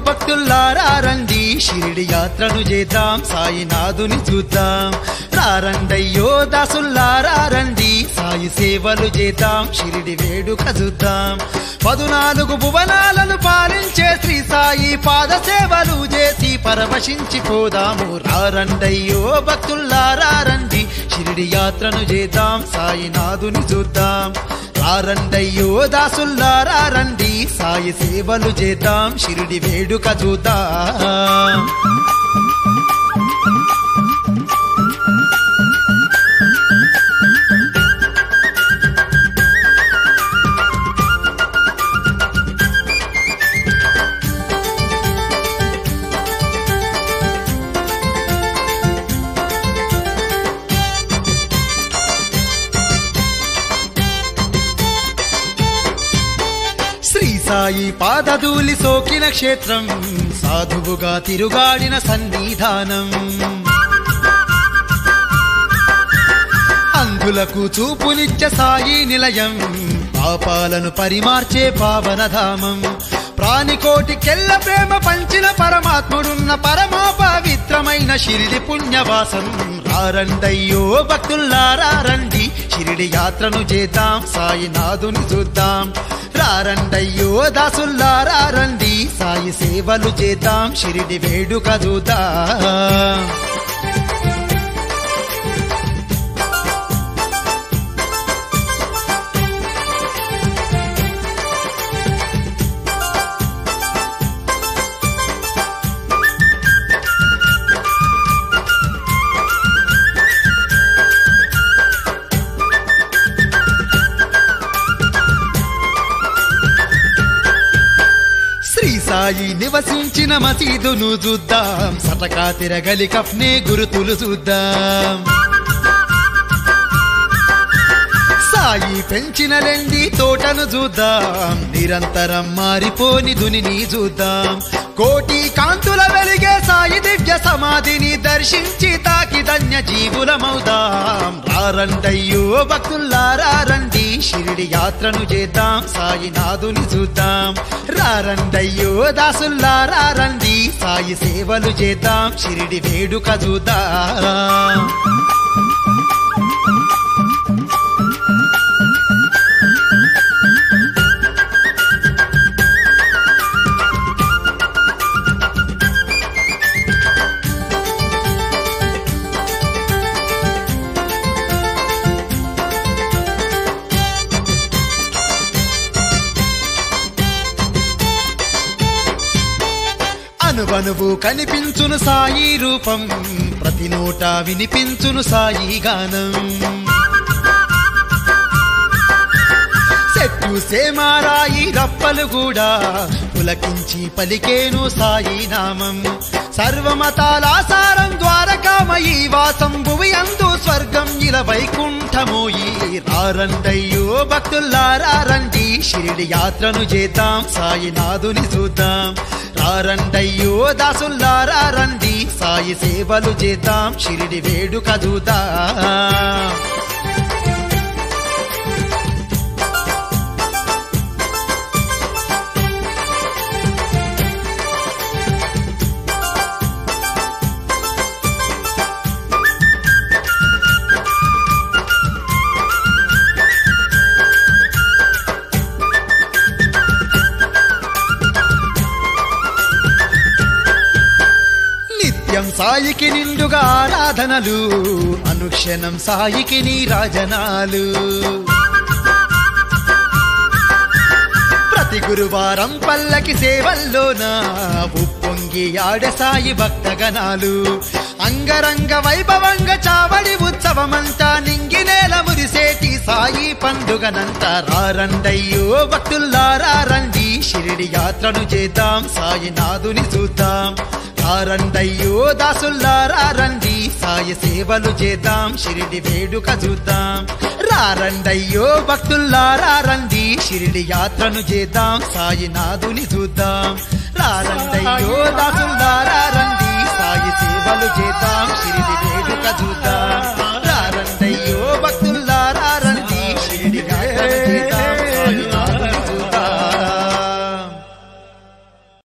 భక్తుల్లారా రండి షిరిడి యాత్రను చేద్దాం సాయినాథుని చూద్దాం రారండయ్యో దాసుల్లారా రండి సాయి సేవలు చేద్దాం షిరిడి వేడుక చూద్దాం 14 భువనాలను పాలించే శ్రీ సాయి పాద సేవలు చేసి పరవశించిపోదాము రారండయ్యో భక్తుల్లారా రండి షిరిడి యాత్రను చేద్దాం సాయినాథుని చూద్దాం రారండయ్యో దాసుల్లారా రండి సాయి సేవలు చేద్దాం షిరిడి వేడుక చూద్దాం శ్రీ సాయి పాదధూళి సోకిన క్షేత్రం సాధువుగా తిరుగాడిన సన్నిధానం అంధులకు చూపునిచ్చే సాయి నిలయం పాపాలను పరిమార్చే పావనధామం ప్రాణికోటికెల్ల ప్రేమ పంచిన పరమాత్ముడున్న పరమా పవిత్రమైన షిరిడి పుణ్యవాసం రారండయ్యో భక్తుల్లారా రండి షిరిడి యాత్రను చేద్దాం సాయినాథుని చూద్దాం రారండయ్యో దాసుల్లారా రండి సాయి సేవలు చేద్దాం షిరిడి వేడుక చూద్దాం శ్రీ సాయి నివసించిన మసీదును చూద్దాం సటకా తిరగలి కఫ్నే గురుతులు చూద్దాం సాయి పెంచిన లెండి తోటను చూద్దాం నిరంతరం మారిపోని దునిని చూద్దాం కోటి కాంతుల వెలిగే సాయి దివ్య సమాధిని దర్శించి తాకి ధన్య జీవులమవుదాం రారండయ్యో భక్తుల్లారా రండి షిరిడి యాత్రను చేద్దాం సాయినాథుని చూద్దాం రారండయ్యో దాసుల్లారా రండి సాయి సేవలు చేద్దాం షిరిడి వేడుక చూద్దాం అనువనువు కనిపించును సాయి రూపం ప్రతి నోట వినిపించును సాయి గానం చెట్టు సేమారాయి రప్పలు కూడా పులకించి పలికేను సాయి నామం సర్వమతాల సారం ద్వారకామయీ వాసం భువి అందు స్వర్గం ఇల వైకుంఠమోయి రారండయ్యో భక్తుల్లారా రండి షిరిడి యాత్రను చేద్దాం సాయినాథుని చూద్దాం రారండయ్యో దాసుల్లారా రండి సాయి సేవలు చేద్దాం షిరిడి వేడుక చూద్దాం సాయికి నిండుగా ఆరాధనలు అనుక్షణం సాయికి నీరాజనాలు ప్రతి గురువారం పల్లకి సేవల్లోన ఉప్పొంగి ఆడే సాయి భక్తగణాలు అంగరంగ వైభవంగా చావడి ఉత్సవమంతా నింగి నేల మురిసేటి సాయి పండుగనంతా రారండయ్యో భక్తుల్లారా రండి షిరిడి యాత్రను చేద్దాం సాయినాథుని చూద్దాం రారండయ్యో దాసుల్లారా రండి సాయి సేవలు చేద్దాం షిరిడి వేడుక చూద్దాం రారండయ్యో భక్తుల్లారా రండి షిరిడి యాత్రను చేద్దాం సాయినాథుని చూద్దాం రారండయ్యో దాసుల్లారా రండి సాయి సేవలు చేద్దాం షిరిడి వేడుక చూద్దాం